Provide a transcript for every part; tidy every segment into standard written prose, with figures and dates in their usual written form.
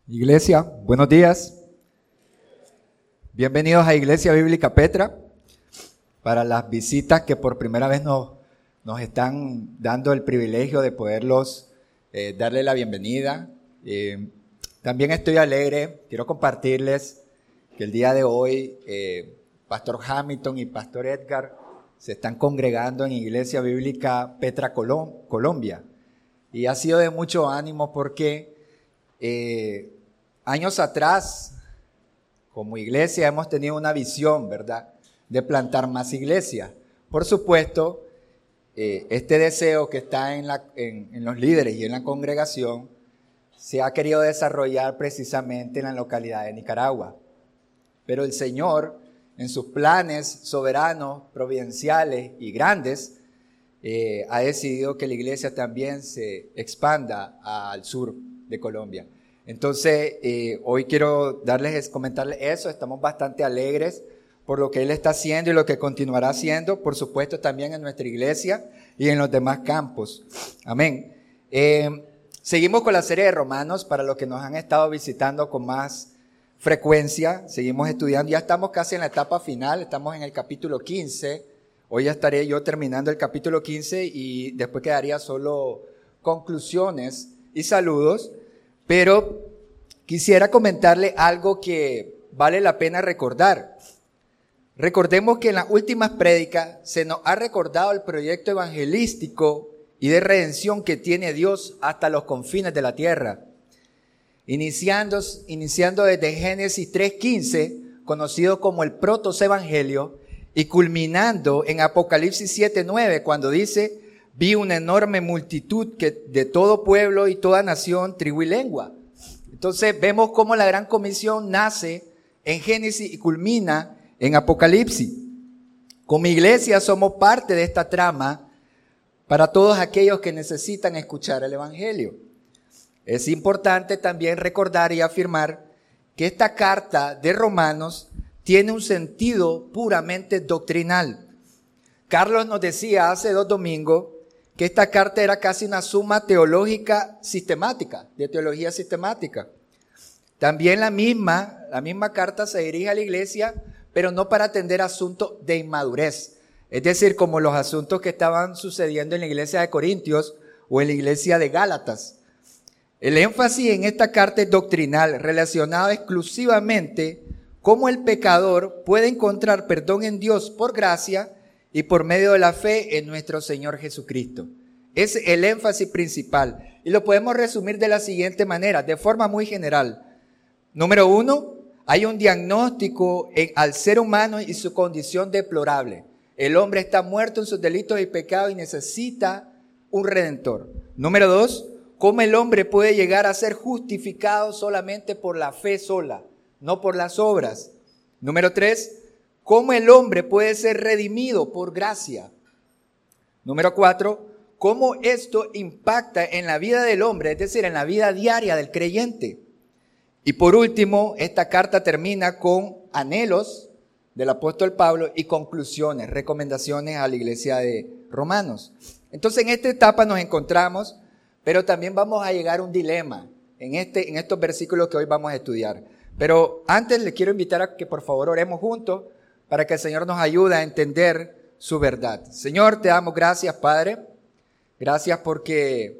Iglesia, buenos días. Bienvenidos a Iglesia Bíblica Petra. Para las visitas que por primera vez nos están dando el privilegio de poderlos darle la bienvenida. También estoy alegre, quiero compartirles que el día de hoy Pastor Hamilton y Pastor Edgar se están congregando en Iglesia Bíblica Petra Colombia. Y ha sido de mucho ánimo porque años atrás, como iglesia, hemos tenido una visión, ¿verdad?, de plantar más iglesias. Por supuesto, este deseo que está en los líderes y en la congregación se ha querido desarrollar precisamente en la localidad de Nicaragua. Pero el Señor, en sus planes soberanos, providenciales y grandes, ha decidido que la iglesia también se expanda al sur de Colombia. Entonces, hoy quiero comentarles eso. Estamos bastante alegres por lo que Él está haciendo y lo que continuará haciendo, por supuesto, también en nuestra iglesia y en los demás campos. Amén. Seguimos con la serie de Romanos para los que nos han estado visitando con más frecuencia. Seguimos estudiando, ya estamos casi en la etapa final, estamos en el capítulo 15. Hoy ya estaré yo terminando el capítulo 15 y después quedaría solo conclusiones y saludos. Pero quisiera comentarle algo que vale la pena recordar. Recordemos que en las últimas prédicas se nos ha recordado el proyecto evangelístico y de redención que tiene Dios hasta los confines de la tierra. Iniciando desde Génesis 3:15, conocido como el protoevangelio, y culminando en Apocalipsis 7:9, cuando dice: vi una enorme multitud de todo pueblo y toda nación, tribu y lengua. Entonces vemos cómo la gran comisión nace en Génesis y culmina en Apocalipsis. Como iglesia somos parte de esta trama para todos aquellos que necesitan escuchar el evangelio. Es importante también recordar y afirmar que esta carta de Romanos tiene un sentido puramente doctrinal. Carlos nos decía hace 2 domingos que esta carta era casi una suma teológica sistemática, de teología sistemática. También la misma carta se dirige a la iglesia, pero no para atender asuntos de inmadurez. Es decir, como los asuntos que estaban sucediendo en la iglesia de Corintios o en la iglesia de Gálatas. El énfasis en esta carta es doctrinal, relacionado exclusivamente cómo el pecador puede encontrar perdón en Dios por gracia y por medio de la fe en nuestro Señor Jesucristo. Es el énfasis principal. Y lo podemos resumir de la siguiente manera, de forma muy general. Número 1, hay un diagnóstico al ser humano y su condición deplorable. El hombre está muerto en sus delitos y pecados y necesita un redentor. Número 2, cómo el hombre puede llegar a ser justificado solamente por la fe sola, no por las obras. Número 3, cómo el hombre puede ser redimido por gracia. Número 4, cómo esto impacta en la vida del hombre, es decir, en la vida diaria del creyente. Y por último, esta carta termina con anhelos del apóstol Pablo y conclusiones, recomendaciones a la iglesia de Romanos. Entonces, en esta etapa nos encontramos, pero también vamos a llegar a un dilema en estos versículos que hoy vamos a estudiar. Pero antes le quiero invitar a que por favor oremos juntos para que el Señor nos ayude a entender su verdad. Señor, te damos gracias, Padre. Gracias porque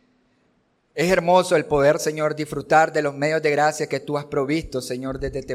es hermoso el poder, Señor, disfrutar de los medios de gracia que tú has provisto, Señor, desde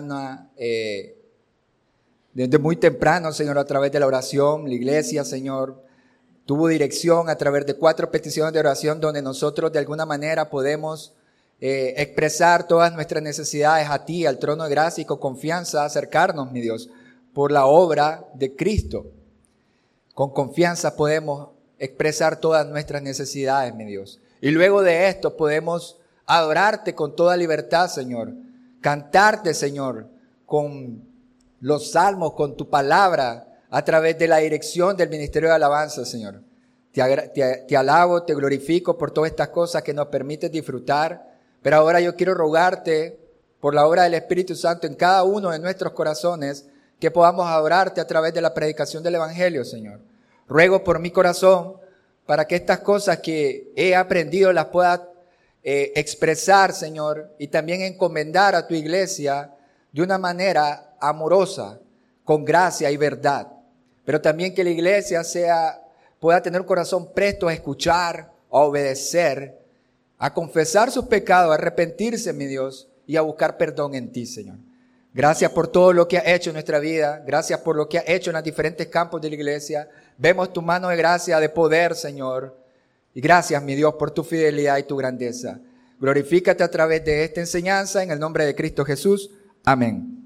muy temprano, Señor, a través de la oración. La iglesia, Señor, tuvo dirección a través de 4 peticiones de oración donde nosotros de alguna manera podemos expresar todas nuestras necesidades a ti, al trono de gracia y con confianza acercarnos, mi Dios, por la obra de Cristo. Con confianza podemos expresar todas nuestras necesidades, mi Dios. Y luego de esto podemos adorarte con toda libertad, Señor. Cantarte, Señor, con los salmos, con tu palabra, a través de la dirección del ministerio de alabanza, Señor. Te alabo, te glorifico por todas estas cosas que nos permites disfrutar. Pero ahora yo quiero rogarte por la obra del Espíritu Santo en cada uno de nuestros corazones que podamos adorarte a través de la predicación del Evangelio, Señor. Ruego por mi corazón para que estas cosas que he aprendido las pueda expresar, Señor, y también encomendar a tu iglesia de una manera amorosa, con gracia y verdad. Pero también que la iglesia pueda tener un corazón presto a escuchar, a obedecer, a confesar sus pecados, a arrepentirse, mi Dios, y a buscar perdón en ti, Señor. Gracias por todo lo que has hecho en nuestra vida. Gracias por lo que has hecho en los diferentes campos de la iglesia. Vemos tu mano de gracia, de poder, Señor. Y gracias, mi Dios, por tu fidelidad y tu grandeza. Glorifícate a través de esta enseñanza en el nombre de Cristo Jesús. Amén.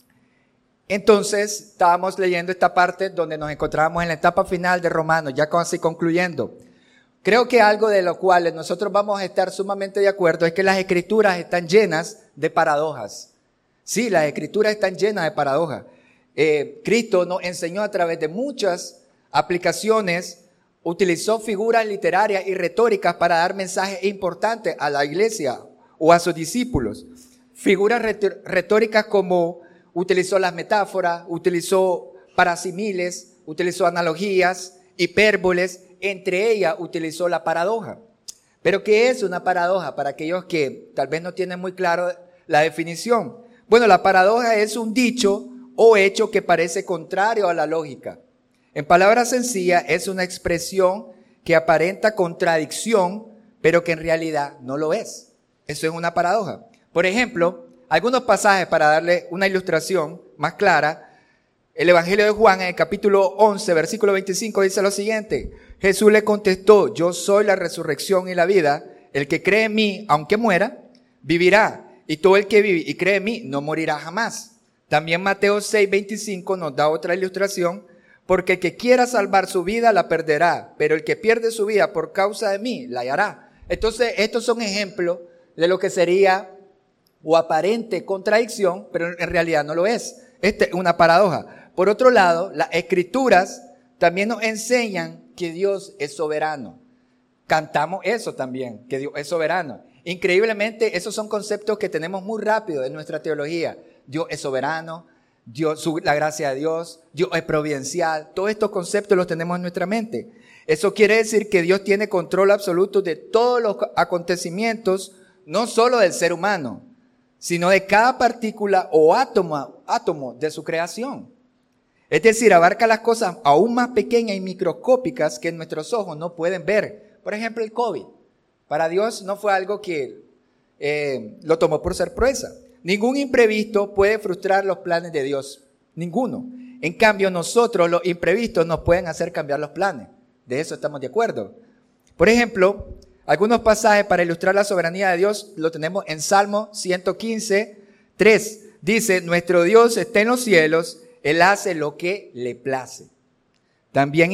Entonces, estábamos leyendo esta parte donde nos encontramos en la etapa final de Romanos, ya casi concluyendo. Creo que algo de lo cual nosotros vamos a estar sumamente de acuerdo es que las Escrituras están llenas de paradojas. Sí, las Escrituras están llenas de paradojas. Cristo nos enseñó a través de muchas aplicaciones, utilizó figuras literarias y retóricas para dar mensajes importantes a la iglesia o a sus discípulos. Figuras retóricas como utilizó las metáforas, utilizó parasimiles, utilizó analogías, hipérboles, entre ellas utilizó la paradoja. Pero ¿qué es una paradoja? Para aquellos que tal vez no tienen muy claro la definición. Bueno, la paradoja es un dicho o hecho que parece contrario a la lógica. En palabras sencillas, es una expresión que aparenta contradicción, pero que en realidad no lo es. Eso es una paradoja. Por ejemplo, algunos pasajes para darle una ilustración más clara. El Evangelio de Juan, en el capítulo 11, versículo 25, dice lo siguiente. Jesús le contestó, yo soy la resurrección y la vida. El que cree en mí, aunque muera, vivirá. Y todo el que vive y cree en mí, no morirá jamás. También Mateo 6, 25 nos da otra ilustración. Porque el que quiera salvar su vida, la perderá. Pero el que pierde su vida por causa de mí, la hallará. Entonces, estos son ejemplos de lo que sería o aparente contradicción, pero en realidad no lo es. Esta es una paradoja. Por otro lado, las Escrituras también nos enseñan que Dios es soberano. Cantamos eso también, que Dios es soberano. Increíblemente, esos son conceptos que tenemos muy rápido en nuestra teología. Dios es soberano, la gracia de Dios es providencial. Todos estos conceptos los tenemos en nuestra mente. Eso quiere decir que Dios tiene control absoluto de todos los acontecimientos, no solo del ser humano, sino de cada partícula o átomo de su creación. Es decir, abarca las cosas aún más pequeñas y microscópicas que nuestros ojos no pueden ver. Por ejemplo, el COVID. Para Dios no fue algo que lo tomó por sorpresa. Ningún imprevisto puede frustrar los planes de Dios. Ninguno. En cambio, nosotros, los imprevistos, nos pueden hacer cambiar los planes. De eso estamos de acuerdo. Por ejemplo, algunos pasajes para ilustrar la soberanía de Dios lo tenemos en Salmo 115, 3. Dice, nuestro Dios está en los cielos, Él hace lo que le place. También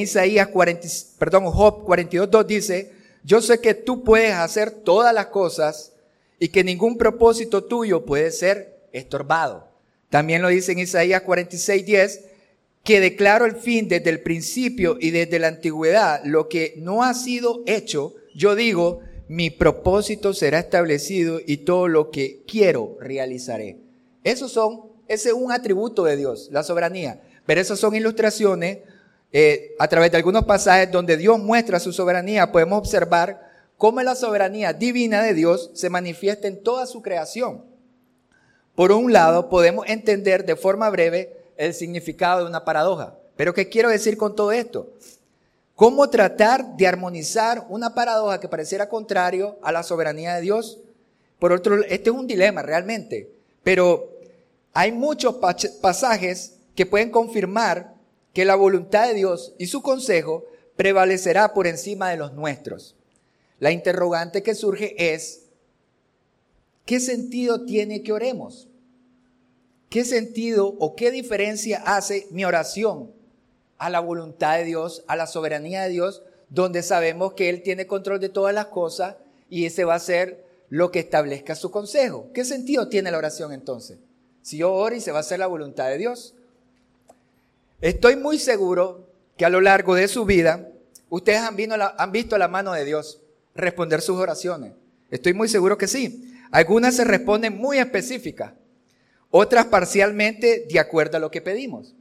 Job 42, 2 dice, yo sé que tú puedes hacer todas las cosas y que ningún propósito tuyo puede ser estorbado. También lo dice en Isaías 46, 10, que declaro el fin desde el principio y desde la antigüedad, lo que no ha sido hecho, yo digo, mi propósito será establecido y todo lo que quiero realizaré. Ese es un atributo de Dios, la soberanía. Pero esas son ilustraciones a través de algunos pasajes donde Dios muestra su soberanía. Podemos observar cómo la soberanía divina de Dios se manifiesta en toda su creación. Por un lado, podemos entender de forma breve el significado de una paradoja. Pero ¿qué quiero decir con todo esto? ¿Cómo tratar de armonizar una paradoja que pareciera contrario a la soberanía de Dios? Por otro lado, este es un dilema realmente, pero hay muchos pasajes que pueden confirmar que la voluntad de Dios y su consejo prevalecerá por encima de los nuestros. La interrogante que surge es, ¿qué sentido tiene que oremos? ¿Qué sentido o qué diferencia hace mi oración a la voluntad de Dios, a la soberanía de Dios, donde sabemos que Él tiene control de todas las cosas y ese va a ser lo que establezca su consejo? ¿Qué sentido tiene la oración entonces? Si yo oro y se va a hacer la voluntad de Dios. Estoy muy seguro que a lo largo de su vida, ustedes han visto la mano de Dios responder sus oraciones. Estoy muy seguro que sí. Algunas se responden muy específicas, otras parcialmente de acuerdo a lo que pedimos.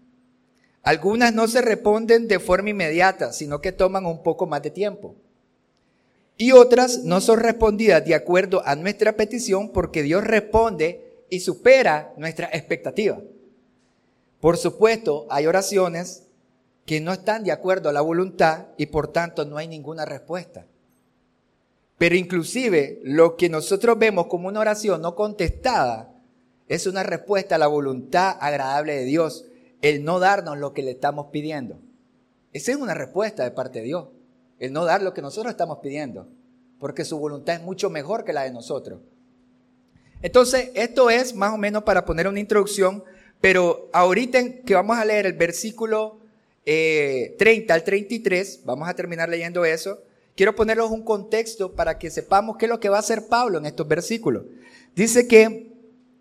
Algunas no se responden de forma inmediata, sino que toman un poco más de tiempo. y otras no son respondidas de acuerdo a nuestra petición porque Dios responde y supera nuestra expectativa. Por supuesto, hay oraciones que no están de acuerdo a la voluntad y por tanto no hay ninguna respuesta. Pero inclusive lo que nosotros vemos como una oración no contestada es una respuesta a la voluntad agradable de Dios, el no darnos lo que le estamos pidiendo. Esa es una respuesta de parte de Dios, el no dar lo que nosotros estamos pidiendo, porque su voluntad es mucho mejor que la de nosotros. Entonces, esto es más o menos para poner una introducción, pero ahorita que vamos a leer el versículo 30 al 33, vamos a terminar leyendo eso. Quiero ponerles un contexto para que sepamos qué es lo que va a hacer Pablo en estos versículos. Dice que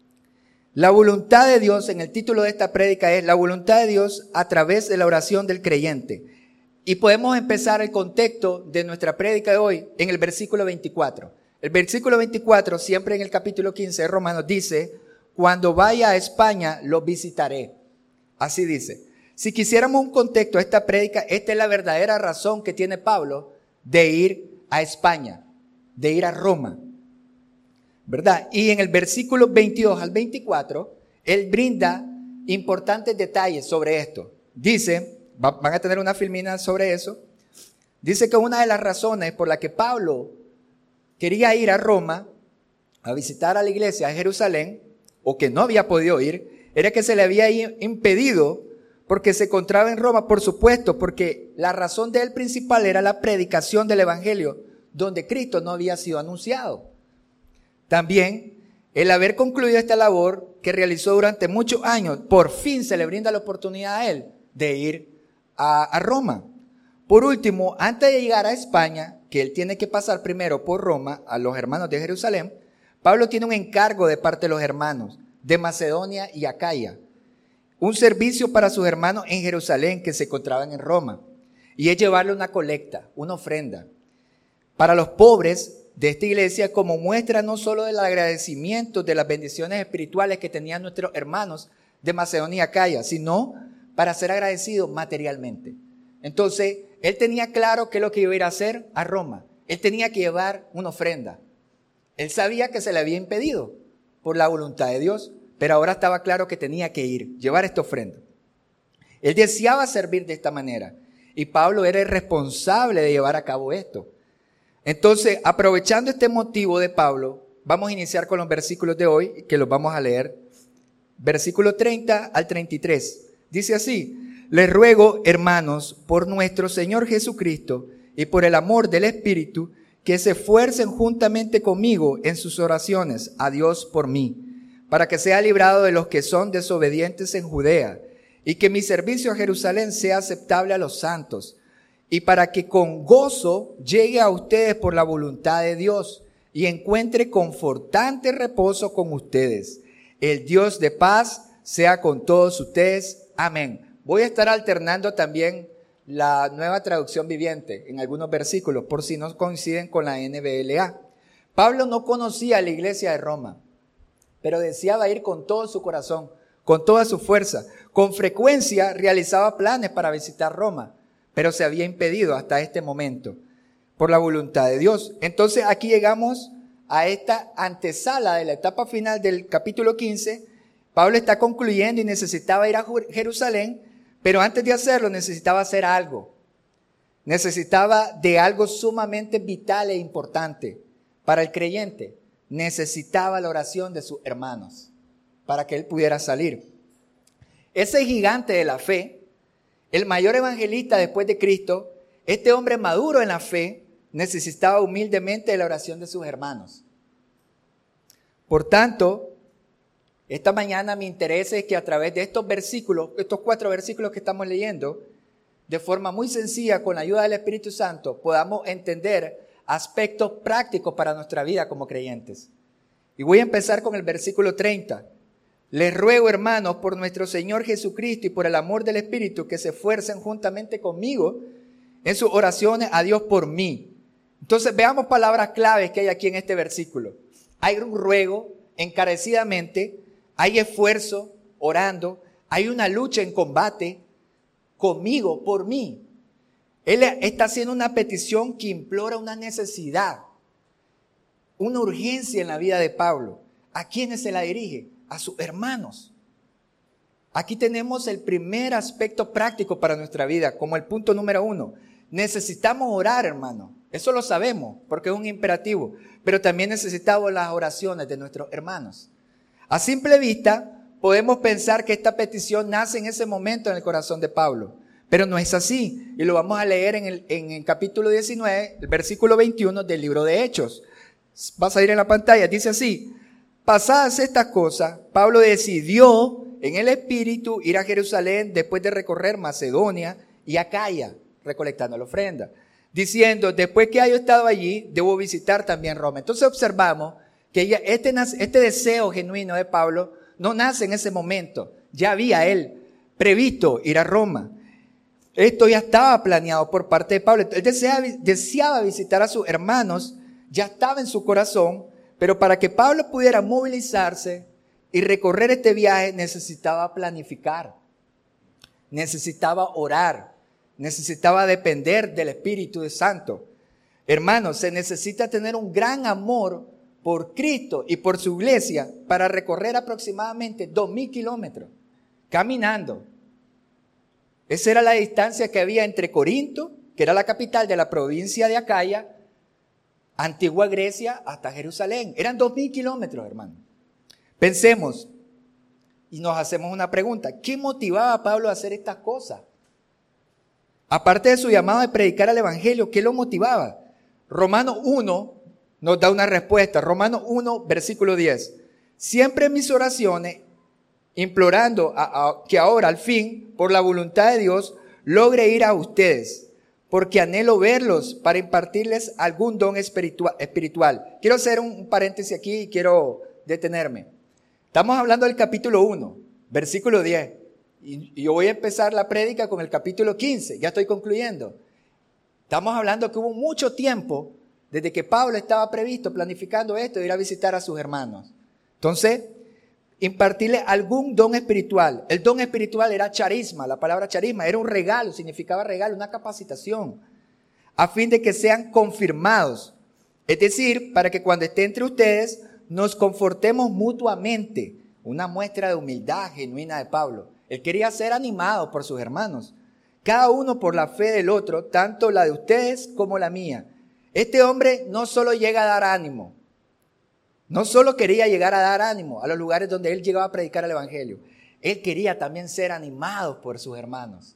la voluntad de Dios, en el título de esta prédica es la voluntad de Dios a través de la oración del creyente. Y podemos empezar el contexto de nuestra prédica de hoy en el versículo 24. El versículo 24, siempre en el capítulo 15 de Romanos, dice: cuando vaya a España, los visitaré. Así dice. Si quisiéramos un contexto a esta prédica, esta es la verdadera razón que tiene Pablo de ir a España, de ir a Roma, ¿verdad? Y en el versículo 22 al 24, él brinda importantes detalles sobre esto. Dice, van a tener una filmina sobre eso, dice que una de las razones por la que Pablo quería ir a Roma a visitar a la iglesia de Jerusalén, o que no había podido ir, era que se le había impedido porque se encontraba en Roma, por supuesto, porque la razón de él principal era la predicación del evangelio, donde Cristo no había sido anunciado. También, el haber concluido esta labor que realizó durante muchos años, por fin se le brinda la oportunidad a él de ir a Roma. Por último, antes de llegar a España, que él tiene que pasar primero por Roma, a los hermanos de Jerusalén, Pablo tiene un encargo de parte de los hermanos de Macedonia y Acaya, un servicio para sus hermanos en Jerusalén que se encontraban en Roma, y es llevarle una colecta, una ofrenda, para los pobres de esta iglesia, como muestra no solo del agradecimiento de las bendiciones espirituales que tenían nuestros hermanos de Macedonia y Acaya, sino para ser agradecidos materialmente. Entonces, él tenía claro qué es lo que iba a ir a hacer a Roma. Él tenía que llevar una ofrenda. Él sabía que se le había impedido por la voluntad de Dios, pero ahora estaba claro que tenía que ir, llevar esta ofrenda. Él deseaba servir de esta manera y Pablo era el responsable de llevar a cabo esto. Entonces, aprovechando este motivo de Pablo, vamos a iniciar con los versículos de hoy, que los vamos a leer. Versículo 30 al 33. Dice así: les ruego, hermanos, por nuestro Señor Jesucristo y por el amor del Espíritu, que se esfuercen juntamente conmigo en sus oraciones a Dios por mí, para que sea librado de los que son desobedientes en Judea, y que mi servicio a Jerusalén sea aceptable a los santos, y para que con gozo llegue a ustedes por la voluntad de Dios, y encuentre confortante reposo con ustedes. El Dios de paz sea con todos ustedes. Amén. Voy a estar alternando también la Nueva Traducción Viviente en algunos versículos, por si no coinciden con la NBLA. Pablo no conocía a la iglesia de Roma, pero deseaba ir con todo su corazón, con toda su fuerza. Con frecuencia realizaba planes para visitar Roma, pero se había impedido hasta este momento por la voluntad de Dios. Entonces aquí llegamos a esta antesala de la etapa final del capítulo 15. Pablo está concluyendo y necesitaba ir a Jerusalén, pero antes de hacerlo necesitaba hacer algo. Necesitaba de algo sumamente vital e importante para el creyente. Necesitaba la oración de sus hermanos para que él pudiera salir. Ese gigante de la fe, el mayor evangelista después de Cristo, este hombre maduro en la fe, necesitaba humildemente de la oración de sus hermanos. Por tanto, esta mañana mi interés es que a través de estos versículos, estos 4 versículos que estamos leyendo, de forma muy sencilla, con la ayuda del Espíritu Santo, podamos entender aspectos prácticos para nuestra vida como creyentes. Y voy a empezar con el versículo 30. Les ruego, hermanos, por nuestro Señor Jesucristo y por el amor del Espíritu, que se esfuercen juntamente conmigo en sus oraciones a Dios por mí. Entonces veamos palabras claves que hay aquí en este versículo. Hay un ruego encarecidamente, hay esfuerzo orando, hay una lucha en combate conmigo, por mí. Él está haciendo una petición que implora una necesidad, una urgencia en la vida de Pablo. ¿A quiénes se la dirige? A sus hermanos. Aquí tenemos el primer aspecto práctico para nuestra vida, como el punto número 1. Necesitamos orar, hermano. Eso lo sabemos, porque es un imperativo. Pero también necesitamos las oraciones de nuestros hermanos. A simple vista, podemos pensar que esta petición nace en ese momento en el corazón de Pablo. Pero no es así. Y lo vamos a leer en el capítulo 19, el versículo 21 del libro de Hechos. Va a salir en la pantalla. Dice así: pasadas estas cosas, Pablo decidió en el espíritu ir a Jerusalén después de recorrer Macedonia y Acaya, recolectando la ofrenda, diciendo: después que haya estado allí, debo visitar también Roma. Entonces observamos que este deseo genuino de Pablo no nace en ese momento. Ya había él previsto ir a Roma. Esto ya estaba planeado por parte de Pablo. Él deseaba visitar a sus hermanos, ya estaba en su corazón, pero para que Pablo pudiera movilizarse y recorrer este viaje necesitaba planificar, necesitaba orar, necesitaba depender del Espíritu Santo. Hermanos, se necesita tener un gran amor por Cristo y por su iglesia para recorrer aproximadamente 2,000 kilómetros caminando. Esa era la distancia que había entre Corinto, que era la capital de la provincia de Acaya, antigua Grecia, hasta Jerusalén. Eran 2,000 kilómetros, hermano. Pensemos y nos hacemos una pregunta. ¿Qué motivaba a Pablo a hacer estas cosas? Aparte de su llamado de predicar el evangelio, ¿qué lo motivaba? Romanos 1 nos da una respuesta. Romanos 1, versículo 10. Siempre en mis oraciones, implorando que ahora al fin, por la voluntad de Dios, logre ir a ustedes, porque anhelo verlos para impartirles algún don espiritual. Quiero hacer un paréntesis aquí y quiero detenerme. Estamos hablando del capítulo 1, versículo 10. Y yo voy a empezar la prédica con el capítulo 15. Ya estoy concluyendo. Estamos hablando que hubo mucho tiempo desde que Pablo estaba previsto, planificando esto, de ir a visitar a sus hermanos. Entonces, impartirle algún don espiritual. El don espiritual era charisma. La palabra charisma era un regalo, significaba regalo, una capacitación, a fin de que sean confirmados. Es decir, para que cuando esté entre ustedes nos confortemos mutuamente. Una muestra de humildad genuina de Pablo. Él quería ser animado por sus hermanos, cada uno por la fe del otro, tanto la de ustedes como la mía. Este hombre no solo llega a dar ánimo, no solo quería llegar a dar ánimo a los lugares donde él llegaba a predicar el evangelio, él quería también ser animado por sus hermanos.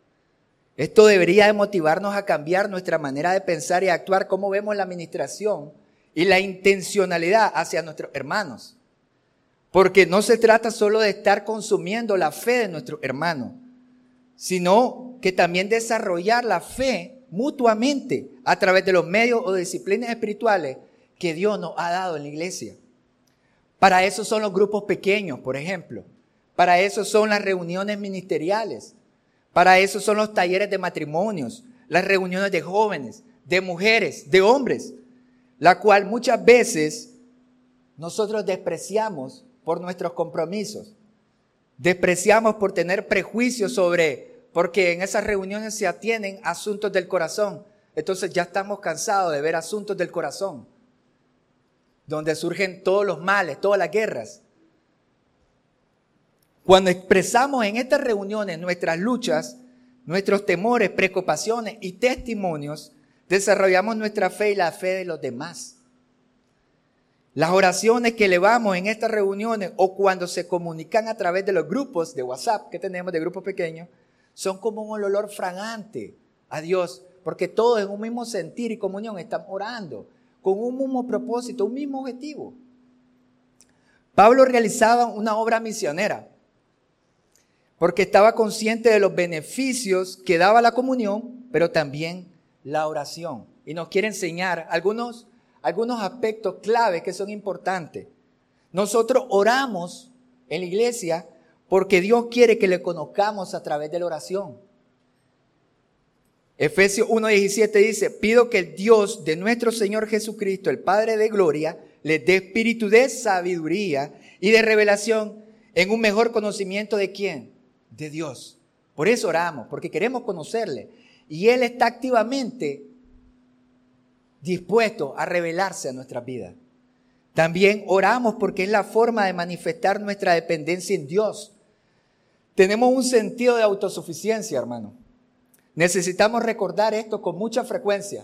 Esto debería de motivarnos a cambiar nuestra manera de pensar y actuar, cómo vemos la administración y la intencionalidad hacia nuestros hermanos. Porque no se trata solo de estar consumiendo la fe de nuestros hermanos, sino que también desarrollar la fe mutuamente a través de los medios o disciplinas espirituales que Dios nos ha dado en la iglesia. Para eso son los grupos pequeños, por ejemplo. Para eso son las reuniones ministeriales. Para eso son los talleres de matrimonios, las reuniones de jóvenes, de mujeres, de hombres, la cual muchas veces nosotros despreciamos por nuestros compromisos. Despreciamos por tener prejuicios porque en esas reuniones se atienden asuntos del corazón. Entonces ya estamos cansados de ver asuntos del corazón, donde surgen todos los males, todas las guerras. Cuando expresamos en estas reuniones nuestras luchas, nuestros temores, preocupaciones y testimonios, desarrollamos nuestra fe y la fe de los demás. Las oraciones que elevamos en estas reuniones o cuando se comunican a través de los grupos de WhatsApp que tenemos, de grupos pequeños, son como un olor fragante a Dios, porque todos en un mismo sentir y comunión están orando, con un mismo propósito, un mismo objetivo. Pablo realizaba una obra misionera, porque estaba consciente de los beneficios que daba la comunión, pero también la oración. Y nos quiere enseñar algunos aspectos claves que son importantes. Nosotros oramos en la iglesia porque Dios quiere que le conozcamos a través de la oración. Efesios 1:17 dice: pido que el Dios de nuestro Señor Jesucristo, el Padre de gloria, les dé espíritu de sabiduría y de revelación en un mejor conocimiento de ¿quién? De Dios. Por eso oramos, porque queremos conocerle. y Él está activamente dispuesto a revelarse a nuestras vidas. También oramos porque es la forma de manifestar nuestra dependencia en Dios. Tenemos un sentido de autosuficiencia, hermano. Necesitamos recordar esto con mucha frecuencia.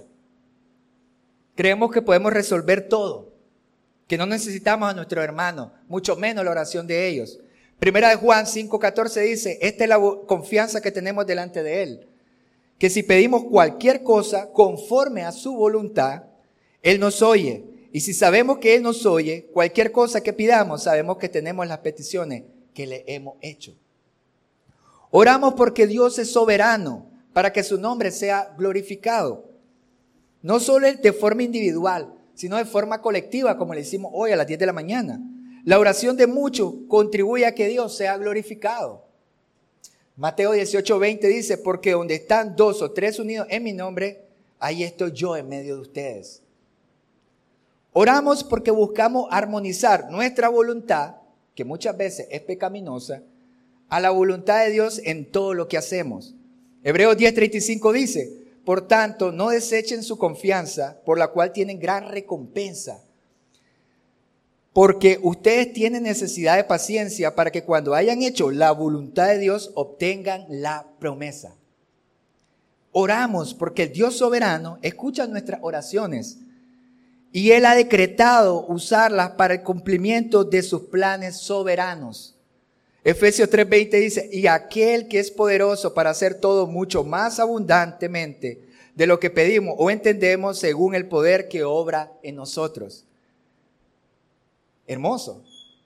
Creemos que podemos resolver todo, que no necesitamos a nuestros hermanos, mucho menos la oración de ellos. Primera de Juan 5:14 dice, esta es la confianza que tenemos delante de Él, que si pedimos cualquier cosa conforme a su voluntad, Él nos oye. Y si sabemos que Él nos oye, cualquier cosa que pidamos, sabemos que tenemos las peticiones que le hemos hecho. Oramos porque Dios es soberano, para que su nombre sea glorificado. No solo de forma individual, sino de forma colectiva, como le hicimos hoy a las 10 de la mañana. La oración de muchos contribuye a que Dios sea glorificado. Mateo 18:20 dice, porque donde están 2 o 3 unidos en mi nombre, ahí estoy yo en medio de ustedes. Oramos porque buscamos armonizar nuestra voluntad, que muchas veces es pecaminosa, a la voluntad de Dios en todo lo que hacemos. Hebreos 10:35 dice, por tanto, no desechen su confianza, por la cual tienen gran recompensa. Porque ustedes tienen necesidad de paciencia para que cuando hayan hecho la voluntad de Dios obtengan la promesa. Oramos porque el Dios soberano escucha nuestras oraciones y Él ha decretado usarlas para el cumplimiento de sus planes soberanos. Efesios 3:20 dice, y aquel que es poderoso para hacer todo mucho más abundantemente de lo que pedimos o entendemos según el poder que obra en nosotros. Hermoso.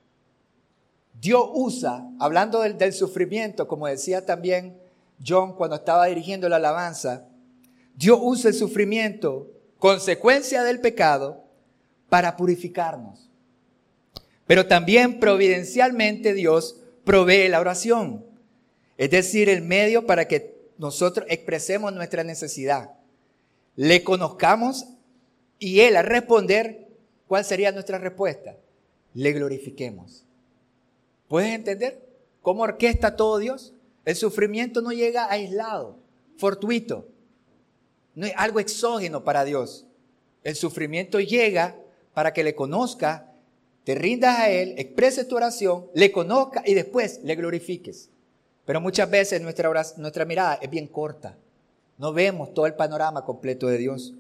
Dios usa, hablando del sufrimiento, como decía también John cuando estaba dirigiendo la alabanza, Dios usa el sufrimiento, consecuencia del pecado, para purificarnos. Pero también providencialmente Dios provee la oración, es decir, el medio para que nosotros expresemos nuestra necesidad, le conozcamos y Él al responder, ¿cuál sería nuestra respuesta? Le glorifiquemos. ¿Puedes entender cómo orquesta todo Dios? El sufrimiento no llega aislado, fortuito, no es algo exógeno para Dios. El sufrimiento llega para que le conozca, te rindas a Él, expreses tu oración, le conozca y después le glorifiques. Pero muchas veces nuestra mirada es bien corta. No vemos todo el panorama completo de Dios.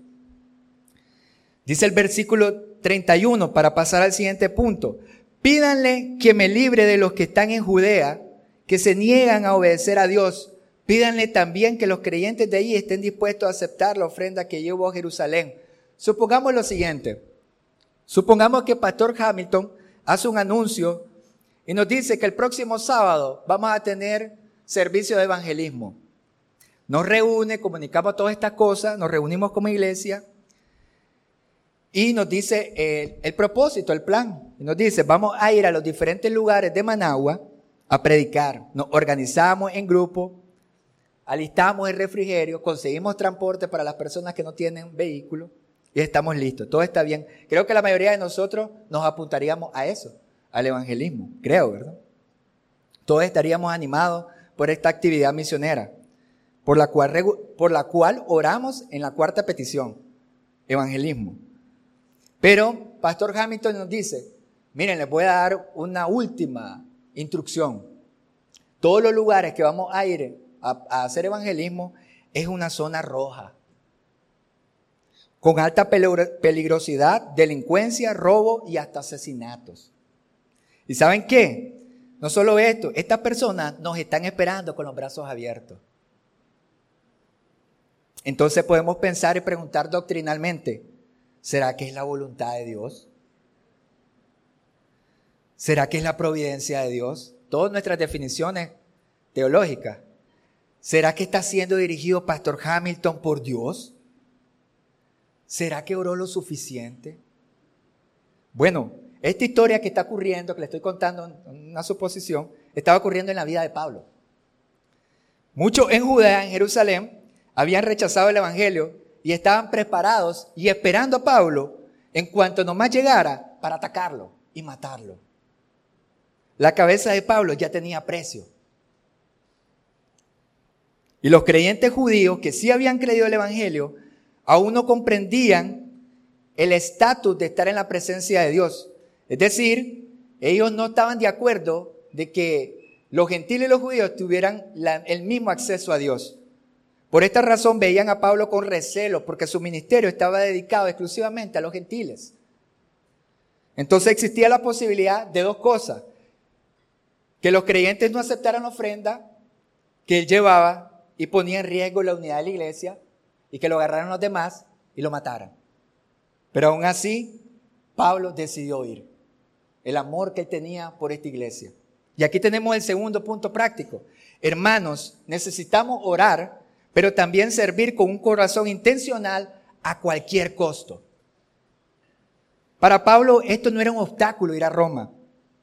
Dice el versículo 31 para pasar al siguiente punto. Pídanle que me libre de los que están en Judea, que se niegan a obedecer a Dios. Pídanle también que los creyentes de allí estén dispuestos a aceptar la ofrenda que llevo a Jerusalén. Supongamos lo siguiente. Supongamos que Pastor Hamilton hace un anuncio y nos dice que el próximo sábado vamos a tener servicio de evangelismo. Nos reúne, comunicamos todas estas cosas, nos reunimos como iglesia y nos dice el propósito, el plan. Y nos dice, vamos a ir a los diferentes lugares de Managua a predicar. Nos organizamos en grupo, alistamos el refrigerio, conseguimos transporte para las personas que no tienen vehículo. Y estamos listos, todo está bien. Creo que la mayoría de nosotros nos apuntaríamos a eso, al evangelismo, creo, ¿verdad? Todos estaríamos animados por esta actividad misionera, por la cual oramos en la cuarta petición, evangelismo. Pero Pastor Hamilton nos dice, miren, les voy a dar una última instrucción. Todos los lugares que vamos a ir a hacer evangelismo es una zona roja, con alta peligrosidad, delincuencia, robo y hasta asesinatos. ¿Y saben qué? No solo esto, estas personas nos están esperando con los brazos abiertos. Entonces podemos pensar y preguntar doctrinalmente, ¿será que es la voluntad de Dios? ¿Será que es la providencia de Dios? Todas nuestras definiciones teológicas. ¿Será que está siendo dirigido Pastor Hamilton por Dios? ¿Será que oró lo suficiente? Bueno, esta historia que está ocurriendo, que le estoy contando, una suposición, estaba ocurriendo en la vida de Pablo. Muchos en Judea, en Jerusalén, habían rechazado el evangelio y estaban preparados y esperando a Pablo en cuanto nomás llegara para atacarlo y matarlo. La cabeza de Pablo ya tenía precio. Y los creyentes judíos que sí habían creído el evangelio, aún no comprendían el estatus de estar en la presencia de Dios. Es decir, ellos no estaban de acuerdo de que los gentiles y los judíos tuvieran el mismo acceso a Dios. Por esta razón veían a Pablo con recelo, porque su ministerio estaba dedicado exclusivamente a los gentiles. Entonces existía la posibilidad de dos cosas: que los creyentes no aceptaran la ofrenda que él llevaba y ponía en riesgo la unidad de la iglesia, y que lo agarraran los demás y lo mataran. Pero aún así, Pablo decidió ir. El amor que él tenía por esta iglesia. Y aquí tenemos el segundo punto práctico. Hermanos, necesitamos orar, pero también servir con un corazón intencional a cualquier costo. Para Pablo esto no era un obstáculo ir a Roma.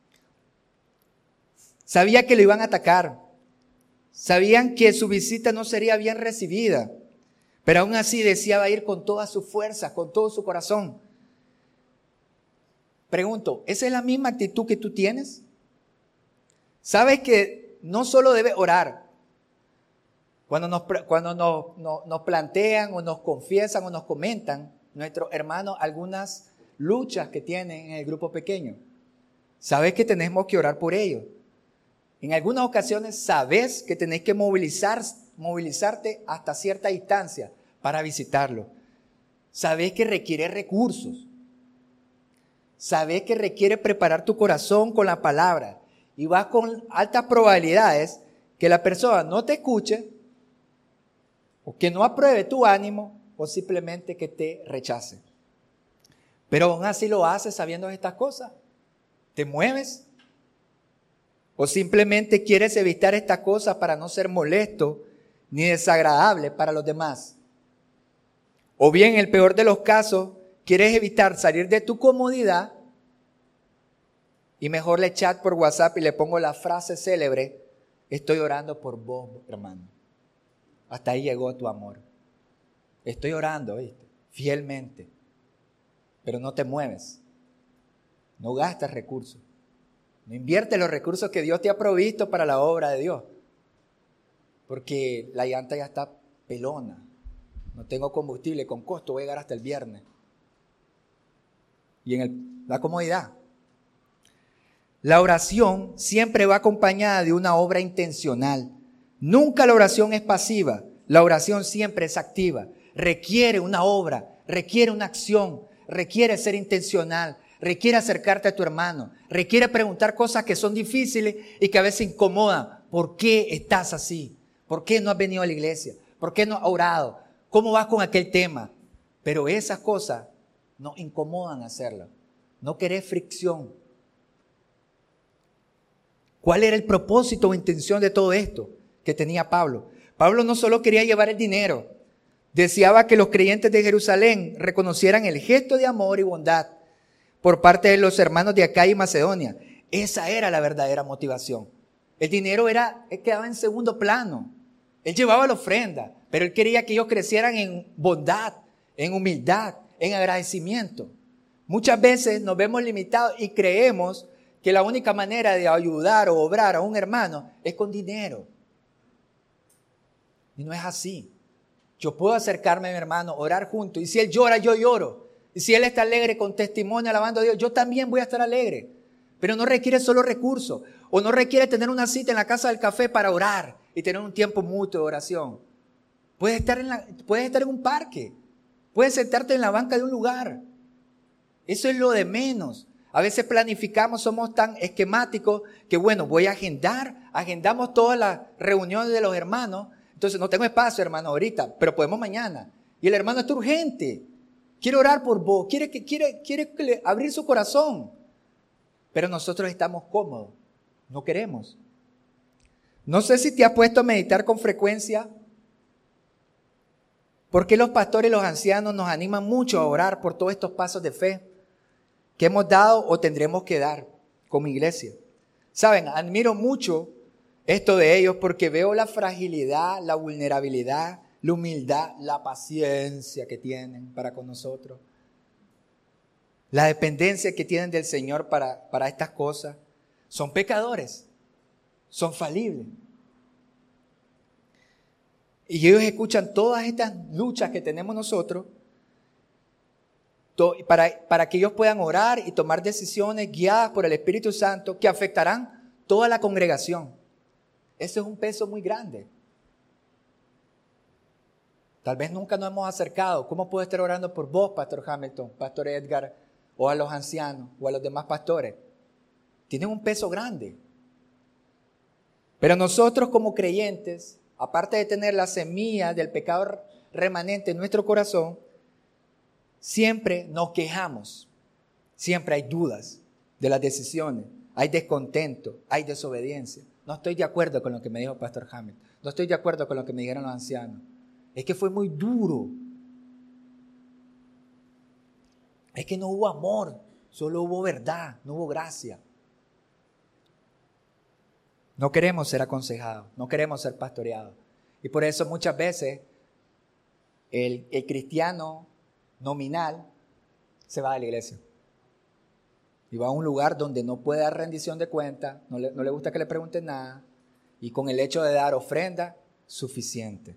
Sabía que lo iban a atacar. Sabían que su visita no sería bien recibida. Pero aún así deseaba ir con toda su fuerza, con todo su corazón. Pregunto, ¿esa es la misma actitud que tú tienes? ¿Sabes que no solo debes orar? Cuando nos plantean o nos confiesan o nos comentan nuestros hermanos algunas luchas que tienen en el grupo pequeño, sabes que tenemos que orar por ellos. En algunas ocasiones sabes que tenés que movilizarte hasta cierta distancia para visitarlo. Sabes que requiere recursos. Sabes que requiere preparar tu corazón con la palabra. Y vas con altas probabilidades que la persona no te escuche, o que no apruebe tu ánimo, o simplemente que te rechace. Pero aún así lo haces sabiendo estas cosas. ¿Te mueves? ¿O simplemente quieres evitar estas cosas para no ser molesto ni desagradable para los demás? O bien, en el peor de los casos, quieres evitar salir de tu comodidad y mejor le chat por WhatsApp y le pongo la frase célebre: estoy orando por vos, hermano. Hasta ahí llegó tu amor. Estoy orando, ¿viste? Fielmente. Pero no te mueves. No gastas recursos. No inviertes los recursos que Dios te ha provisto para la obra de Dios. Porque la llanta ya está pelona. No tengo combustible con costo, voy a llegar hasta el viernes. Y en la comodidad. La oración siempre va acompañada de una obra intencional. Nunca la oración es pasiva. La oración siempre es activa. Requiere una obra, requiere una acción, requiere ser intencional, requiere acercarte a tu hermano, requiere preguntar cosas que son difíciles y que a veces incomodan. ¿Por qué estás así? ¿Por qué no has venido a la iglesia? ¿Por qué no has orado? ¿Cómo vas con aquel tema? Pero esas cosas nos incomodan hacerlas. No querés fricción. ¿Cuál era el propósito o intención de todo esto que tenía Pablo? Pablo no solo quería llevar el dinero, deseaba que los creyentes de Jerusalén reconocieran el gesto de amor y bondad por parte de los hermanos de Acaya y Macedonia. Esa era la verdadera motivación. El dinero quedaba en segundo plano. Él llevaba la ofrenda, pero él quería que ellos crecieran en bondad, en humildad, en agradecimiento. Muchas veces nos vemos limitados y creemos que la única manera de ayudar o obrar a un hermano es con dinero. Y no es así. Yo puedo acercarme a mi hermano, orar juntos, y si él llora, yo lloro. Y si él está alegre con testimonio, alabando a Dios, yo también voy a estar alegre. Pero no requiere solo recursos, o no requiere tener una cita en la casa del café para orar y tener un tiempo mutuo de oración. Puedes estar en un parque, puedes sentarte en la banca de un lugar. Eso es lo de menos. A veces planificamos, somos tan esquemáticos que voy a agendamos todas las reuniones de los hermanos. Entonces no tengo espacio, hermano, ahorita, pero podemos mañana. Y el hermano está urgente, quiere orar por vos, quiere abrir su corazón. Pero nosotros estamos cómodos, no queremos. No sé si te has puesto a meditar con frecuencia por qué los pastores y los ancianos nos animan mucho a orar por todos estos pasos de fe que hemos dado o tendremos que dar como iglesia. Saben, admiro mucho esto de ellos porque veo la fragilidad, la vulnerabilidad, la humildad, la paciencia que tienen para con nosotros. La dependencia que tienen del Señor para estas cosas. Son pecadores, son falibles. Y ellos escuchan todas estas luchas que tenemos nosotros para que ellos puedan orar y tomar decisiones guiadas por el Espíritu Santo que afectarán toda la congregación. Eso es un peso muy grande. Tal vez nunca nos hemos acercado. ¿Cómo puedo estar orando por vos, Pastor Hamilton, Pastor Edgar, o a los ancianos, o a los demás pastores? Tienen un peso grande. Pero nosotros como creyentes, aparte de tener la semilla del pecado remanente en nuestro corazón, siempre nos quejamos. Siempre hay dudas de las decisiones. Hay descontento, hay desobediencia. No estoy de acuerdo con lo que me dijo Pastor Hamilton. No estoy de acuerdo con lo que me dijeron los ancianos. Es que fue muy duro. Es que no hubo amor, solo hubo verdad, no hubo gracia. No queremos ser aconsejados, no queremos ser pastoreados. Y por eso muchas veces el cristiano nominal se va de la iglesia. Y va a un lugar donde no puede dar rendición de cuentas, no le gusta que le pregunten nada. Y con el hecho de dar ofrenda, suficiente.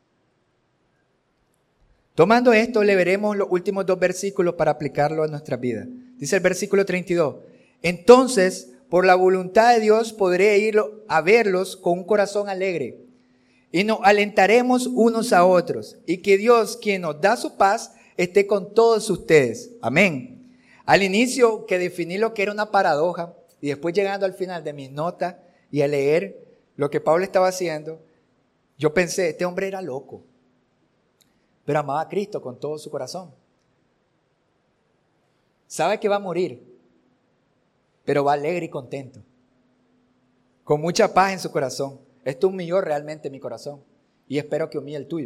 Tomando esto, le veremos los últimos 2 versículos para aplicarlo a nuestra vida. Dice el versículo 32. Entonces, por la voluntad de Dios, podré ir a verlos con un corazón alegre. Y nos alentaremos unos a otros. Y que Dios, quien nos da su paz, esté con todos ustedes. Amén. Al inicio, que definí lo que era una paradoja, y después llegando al final de mis notas y a leer lo que Pablo estaba haciendo, yo pensé, este hombre era loco. Pero amaba a Cristo con todo su corazón. Sabe que va a morir, pero va alegre y contento. Con mucha paz en su corazón. Esto humilló realmente mi corazón. Y espero que humille el tuyo.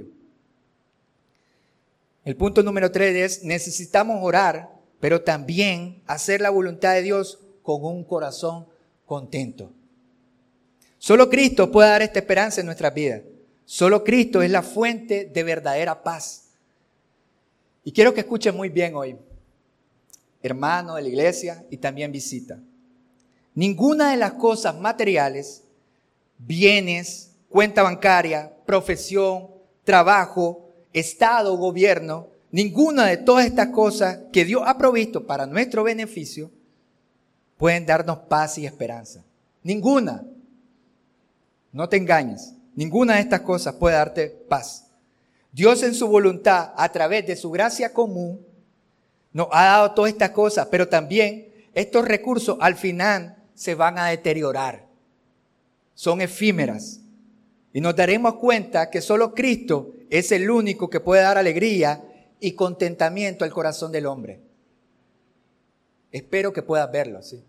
El punto número 3 es, necesitamos orar, pero también hacer la voluntad de Dios con un corazón contento. Solo Cristo puede dar esta esperanza en nuestras vidas. Solo Cristo es la fuente de verdadera paz. Y quiero que escuchen muy bien hoy, hermano de la iglesia y también visita. Ninguna de las cosas materiales, bienes, cuenta bancaria, profesión, trabajo, estado, gobierno, ninguna de todas estas cosas que Dios ha provisto para nuestro beneficio pueden darnos paz y esperanza. Ninguna. No te engañes. Ninguna de estas cosas puede darte paz. Dios en su voluntad, a través de su gracia común, nos ha dado todas estas cosas, pero también estos recursos al final se van a deteriorar. Son efímeras. Y nos daremos cuenta que solo Cristo es el único que puede dar alegría y contentamiento al corazón del hombre. Espero que puedas verlo, ¿sí?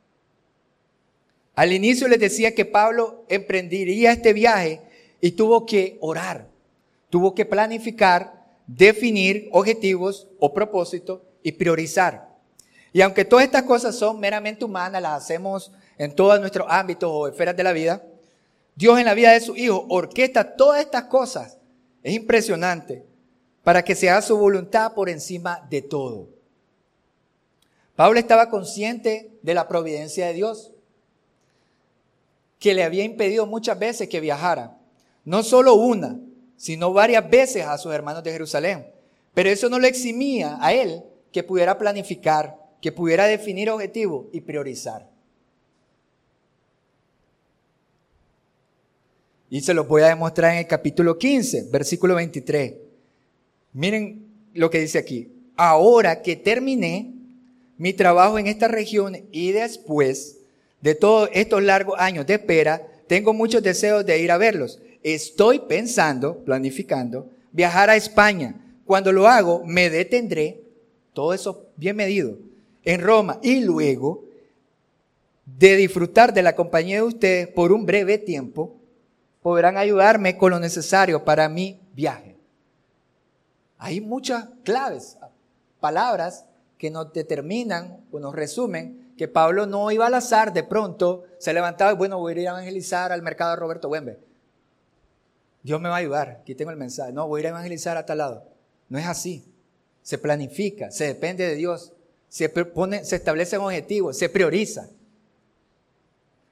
Al inicio les decía que Pablo emprendería este viaje y tuvo que orar, tuvo que planificar, definir objetivos o propósitos y priorizar. Y aunque todas estas cosas son meramente humanas, las hacemos en todos nuestros ámbitos o esferas de la vida, Dios en la vida de su Hijo orquesta todas estas cosas. Es impresionante para que se haga su voluntad por encima de todo. Pablo estaba consciente de la providencia de Dios, que le había impedido muchas veces que viajara. No solo una, sino varias veces a sus hermanos de Jerusalén. Pero eso no le eximía a él que pudiera planificar, que pudiera definir objetivos y priorizar. Y se los voy a demostrar en el capítulo 15, versículo 23. Miren lo que dice aquí. Ahora que terminé mi trabajo en esta región y después de todos estos largos años de espera, tengo muchos deseos de ir a verlos. Estoy pensando, planificando, viajar a España. Cuando lo hago, me detendré, todo eso bien medido, en Roma. Y luego de disfrutar de la compañía de ustedes por un breve tiempo, podrán ayudarme con lo necesario para mi viaje. Hay muchas claves, palabras que nos determinan o nos resumen que Pablo no iba al azar, de pronto se levantaba y bueno, voy a ir a evangelizar al mercado de Roberto Wembe. Dios me va a ayudar, aquí tengo el mensaje. No, voy a ir a evangelizar a tal lado. No es así. Se planifica, se depende de Dios, se establecen objetivos, se prioriza.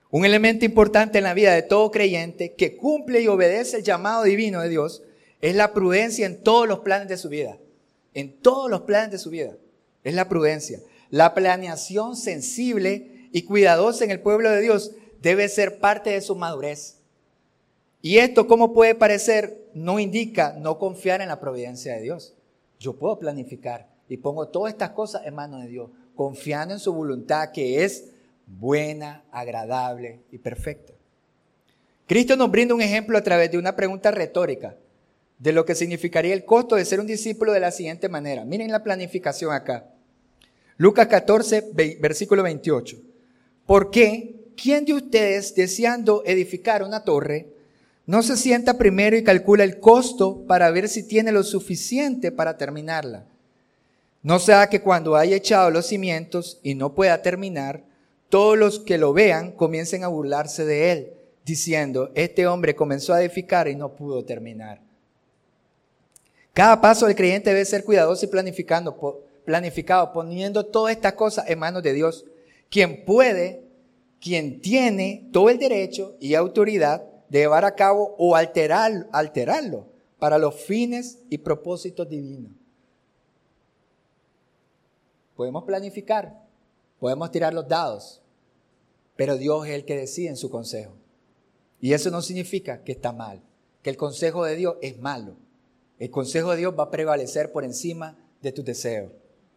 Un elemento importante en la vida de todo creyente que cumple y obedece el llamado divino de Dios es la prudencia en todos los planes de su vida. En todos los planes de su vida. Es la prudencia. La planeación sensible y cuidadosa en el pueblo de Dios debe ser parte de su madurez. Y esto, como puede parecer, no indica no confiar en la providencia de Dios. Yo puedo planificar y pongo todas estas cosas en manos de Dios, confiando en su voluntad que es buena, agradable y perfecta. Cristo nos brinda un ejemplo a través de una pregunta retórica de lo que significaría el costo de ser un discípulo de la siguiente manera. Miren la planificación acá. Lucas 14, versículo 28. ¿Por qué? ¿Quién de ustedes, deseando edificar una torre, no se sienta primero y calcula el costo para ver si tiene lo suficiente para terminarla? No sea que cuando haya echado los cimientos y no pueda terminar, todos los que lo vean comiencen a burlarse de él, diciendo, este hombre comenzó a edificar y no pudo terminar. Cada paso del creyente debe ser cuidadoso y planificado, poniendo todas estas cosas en manos de Dios, quien puede, quien tiene todo el derecho y autoridad de llevar a cabo o alterarlo para los fines y propósitos divinos. Podemos planificar, podemos tirar los dados, pero Dios es el que decide en su consejo. Y eso no significa que está mal, que el consejo de Dios es malo. El consejo de Dios va a prevalecer por encima de tus deseos.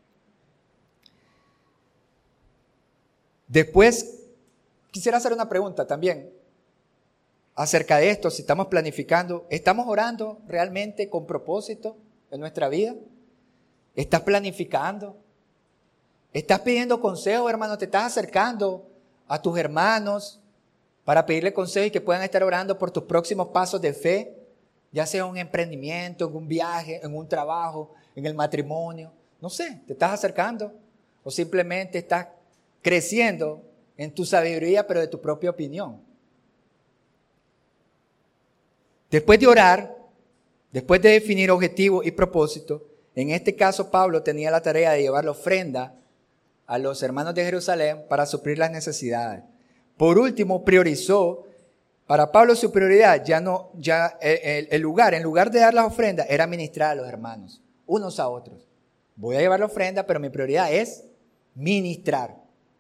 Después, quisiera hacer una pregunta también acerca de esto. Si estamos planificando, ¿estamos orando realmente con propósito en nuestra vida? ¿Estás planificando? ¿Estás pidiendo consejo, hermano? ¿Te estás acercando a tus hermanos para pedirle consejo y que puedan estar orando por tus próximos pasos de fe? Ya sea en un emprendimiento, en un viaje, en un trabajo, en el matrimonio. No sé, ¿te estás acercando? ¿O simplemente estás creciendo en tu sabiduría, pero de tu propia opinión? Después de orar, después de definir objetivos y propósitos, en este caso Pablo tenía la tarea de llevar la ofrenda a los hermanos de Jerusalén para suplir las necesidades. Por último, priorizó. Para Pablo su prioridad en lugar de dar las ofrendas, era ministrar a los hermanos, unos a otros. Voy a llevar la ofrenda, pero mi prioridad es ministrar.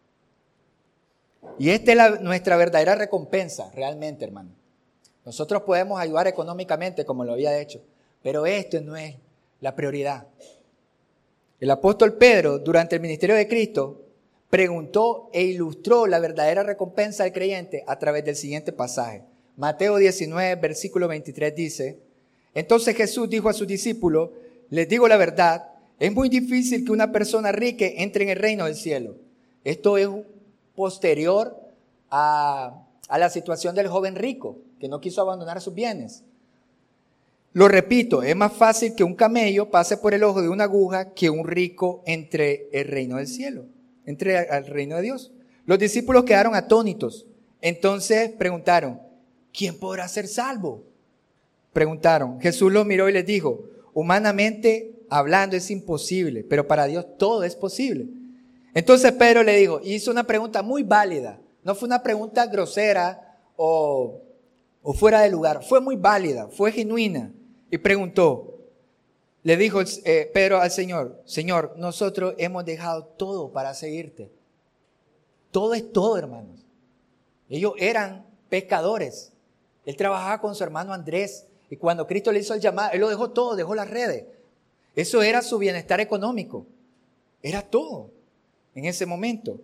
Y esta es nuestra verdadera recompensa, realmente, hermano. Nosotros podemos ayudar económicamente, como lo había hecho, pero esto no es la prioridad. El apóstol Pedro, durante el ministerio de Cristo, preguntó e ilustró la verdadera recompensa del creyente a través del siguiente pasaje. Mateo 19, versículo 23 dice, entonces Jesús dijo a sus discípulos, les digo la verdad, es muy difícil que una persona rica entre en el reino del cielo. Esto es posterior a la situación del joven rico, que no quiso abandonar sus bienes. Lo repito, es más fácil que un camello pase por el ojo de una aguja que un rico entre el reino del cielo. Entre al reino de Dios. Los discípulos quedaron atónitos. Entonces preguntaron, ¿quién podrá ser salvo? Preguntaron. Jesús los miró y les dijo, humanamente hablando es imposible, pero para Dios todo es posible. Entonces Pedro le dijo, hizo una pregunta muy válida. No fue una pregunta grosera o fuera de lugar. Fue muy válida, fue genuina. Y preguntó, le dijo Pedro al Señor, Señor, nosotros hemos dejado todo para seguirte. Todo es todo, hermanos. Ellos eran pescadores. Él trabajaba con su hermano Andrés. Y cuando Cristo le hizo el llamado, él lo dejó todo, dejó las redes. Eso era su bienestar económico. Era todo en ese momento.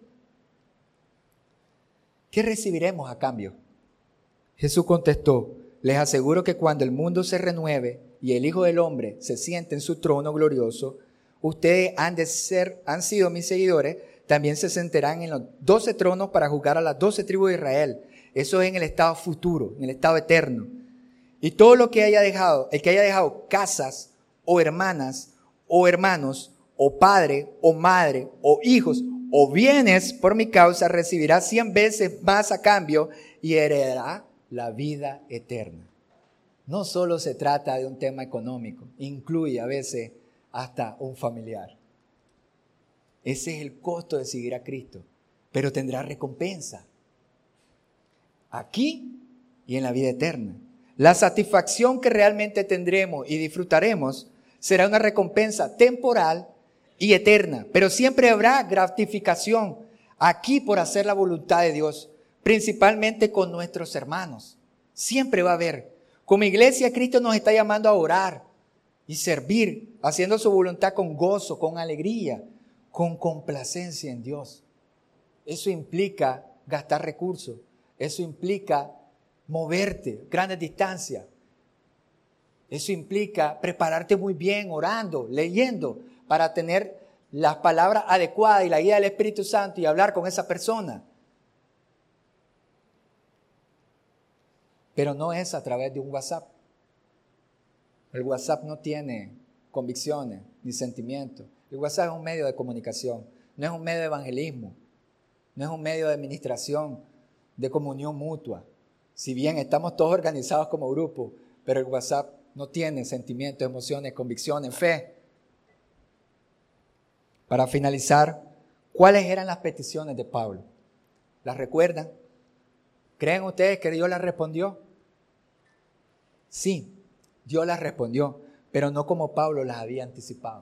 ¿Qué recibiremos a cambio? Jesús contestó, les aseguro que cuando el mundo se renueve y el Hijo del Hombre se siente en su trono glorioso, ustedes han sido mis seguidores, también se sentarán en los 12 tronos para juzgar a las 12 tribus de Israel. Eso es en el estado futuro, en el estado eterno. Y todo lo que haya dejado, el que haya dejado casas o hermanas o hermanos o padre o madre o hijos o bienes por mi causa, recibirá 100 veces más a cambio y heredará la vida eterna. No solo se trata de un tema económico, incluye a veces hasta un familiar. Ese es el costo de seguir a Cristo, pero tendrá recompensa. aquí y en la vida eterna. La satisfacción que realmente tendremos y disfrutaremos será una recompensa temporal y eterna, pero siempre habrá gratificación aquí por hacer la voluntad de Dios, principalmente con nuestros hermanos. Siempre va a haber. Como iglesia, Cristo nos está llamando a orar y servir, haciendo su voluntad con gozo, con alegría, con complacencia en Dios. Eso implica gastar recursos, eso implica moverte grandes distancias, eso implica prepararte muy bien, orando, leyendo, para tener las palabras adecuadas y la guía del Espíritu Santo y hablar con esa persona. Pero no es a través de un WhatsApp. El WhatsApp no tiene convicciones ni sentimientos. El WhatsApp es un medio de comunicación, no es un medio de evangelismo, no es un medio de administración, de comunión mutua. Si bien estamos todos organizados como grupo, pero el WhatsApp no tiene sentimientos, emociones, convicciones, fe. Para finalizar, ¿cuáles eran las peticiones de Pablo? ¿Las recuerdan? ¿Creen ustedes que Dios las respondió? Sí, Dios las respondió, pero no como Pablo las había anticipado.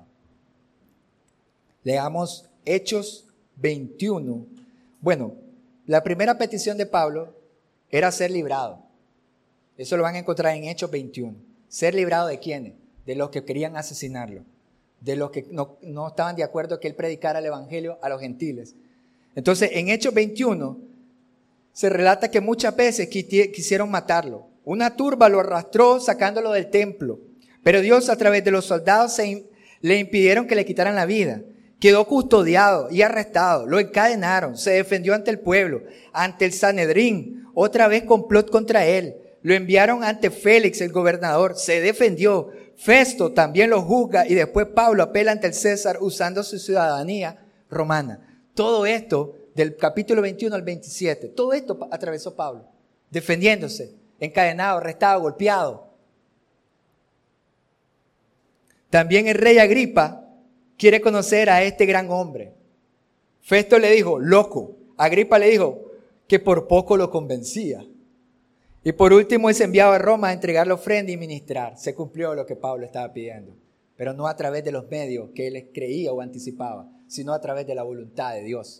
Leamos Hechos 21. Bueno, la primera petición de Pablo era ser librado. Eso lo van a encontrar en Hechos 21. ¿Ser librado de quiénes? De los que querían asesinarlo, de los que no estaban de acuerdo que él predicara el evangelio a los gentiles. Entonces, en Hechos 21 se relata que muchas veces quisieron matarlo. Una turba lo arrastró sacándolo del templo, pero Dios a través de los soldados le impidieron que le quitaran la vida. Quedó custodiado y arrestado, lo encadenaron, se defendió ante el pueblo, ante el Sanedrín, otra vez complot contra él. Lo enviaron ante Félix, el gobernador, se defendió. Festo también lo juzga y después Pablo apela ante el César usando su ciudadanía romana. Todo esto, del capítulo 21 al 27, todo esto atravesó Pablo, defendiéndose, encadenado, arrestado, golpeado. También el rey Agripa quiere conocer a este gran hombre. Festo le dijo, loco. Agripa le dijo que por poco lo convencía. Y por último es enviado a Roma a entregar la ofrenda y ministrar. Se cumplió lo que Pablo estaba pidiendo, pero no a través de los medios que él creía o anticipaba, sino a través de la voluntad de Dios.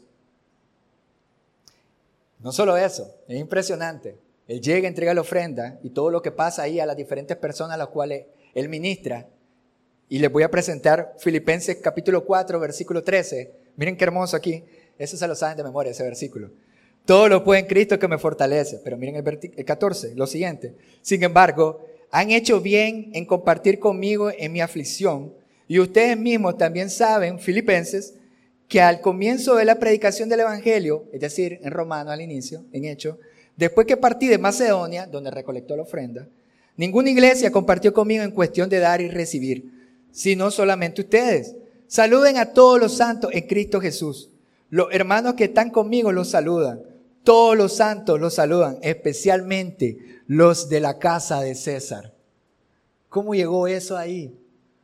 No solo eso, es impresionante. Él llega a entregar la ofrenda y todo lo que pasa ahí a las diferentes personas a las cuales él ministra. Y les voy a presentar Filipenses capítulo 4, versículo 13. Miren qué hermoso aquí. Eso se lo saben de memoria, ese versículo. Todo lo puedo en Cristo que me fortalece. Pero miren el 14, lo siguiente. Sin embargo, han hecho bien en compartir conmigo en mi aflicción. Y ustedes mismos también saben, Filipenses, que al comienzo de la predicación del Evangelio, es decir, en Romano al inicio, en Hechos, después que partí de Macedonia, donde recolectó la ofrenda, ninguna iglesia compartió conmigo en cuestión de dar y recibir, sino solamente ustedes. Saluden a todos los santos en Cristo Jesús. Los hermanos que están conmigo los saludan. Todos los santos los saludan, especialmente los de la casa de César. ¿Cómo llegó eso ahí?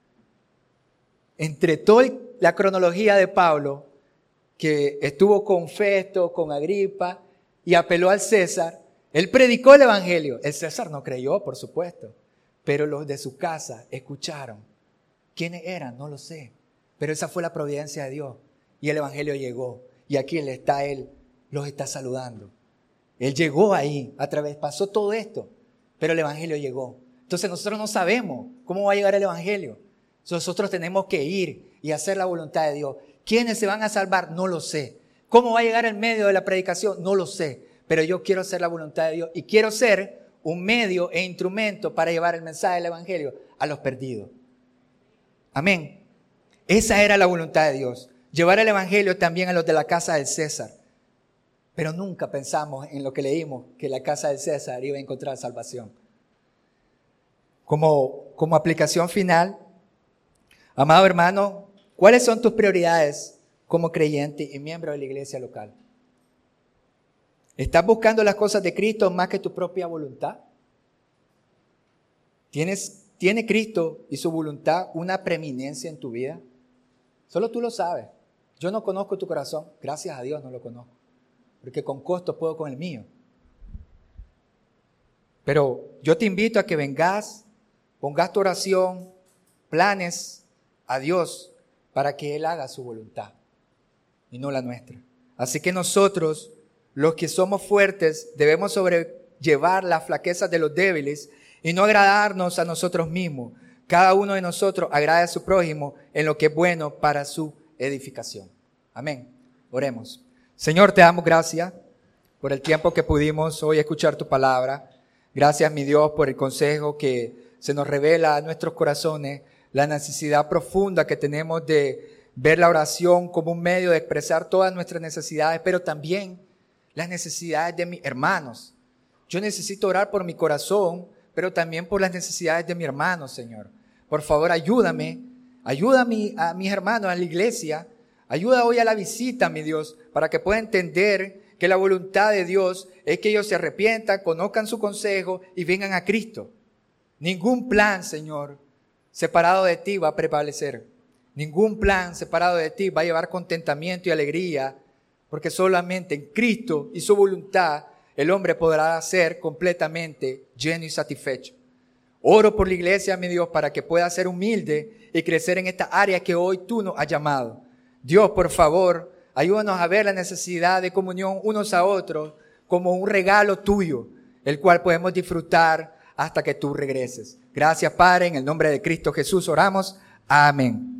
Entre toda la cronología de Pablo, que estuvo con Festo, con Agripa, y apeló al César, él predicó el evangelio. El César no creyó, por supuesto, pero los de su casa escucharon. ¿Quiénes eran? No lo sé, pero esa fue la providencia de Dios, y el evangelio llegó, y aquí él los está saludando. Él llegó ahí, pasó todo esto, pero el evangelio llegó. Entonces nosotros no sabemos cómo va a llegar el evangelio. Nosotros tenemos que ir y hacer la voluntad de Dios. ¿Quiénes se van a salvar? No lo sé. ¿Cómo va a llegar el medio de la predicación? No lo sé. Pero yo quiero hacer la voluntad de Dios y quiero ser un medio e instrumento para llevar el mensaje del evangelio a los perdidos. Amén. Esa era la voluntad de Dios. Llevar el evangelio también a los de la casa del César. Pero nunca pensamos en lo que leímos, que la casa del César iba a encontrar salvación. Como aplicación final, amado hermano, ¿cuáles son tus prioridades como creyente y miembro de la iglesia local? ¿Estás buscando las cosas de Cristo más que tu propia voluntad? ¿Tiene Cristo y su voluntad una preeminencia en tu vida? Solo tú lo sabes. Yo no conozco tu corazón. Gracias a Dios no lo conozco. Porque con costo puedo con el mío. Pero yo te invito a que vengas, pongas tu oración, planes a Dios para que Él haga su voluntad y no la nuestra. Así que nosotros, los que somos fuertes, debemos sobrellevar las flaquezas de los débiles y no agradarnos a nosotros mismos. Cada uno de nosotros agrade a su prójimo en lo que es bueno para su edificación. Amén. Oremos. Señor, te damos gracias por el tiempo que pudimos hoy escuchar tu palabra. Gracias, mi Dios, por el consejo que se nos revela a nuestros corazones, la necesidad profunda que tenemos de ver la oración como un medio de expresar todas nuestras necesidades, pero también las necesidades de mis hermanos. Yo necesito orar por mi corazón, pero también por las necesidades de mi hermano, Señor. Por favor, ayúdame a mis hermanos, a la iglesia. Ayuda hoy a la visita, mi Dios, para que pueda entender que la voluntad de Dios es que ellos se arrepientan, conozcan su consejo y vengan a Cristo. Ningún plan, Señor, separado de ti va a prevalecer. Ningún plan separado de ti va a llevar contentamiento y alegría, porque solamente en Cristo y su voluntad el hombre podrá ser completamente lleno y satisfecho. Oro por la iglesia, mi Dios, para que pueda ser humilde y crecer en esta área que hoy tú nos has llamado. Dios, por favor, ayúdanos a ver la necesidad de comunión unos a otros como un regalo tuyo, el cual podemos disfrutar hasta que tú regreses. Gracias, Padre, en el nombre de Cristo Jesús oramos. Amén.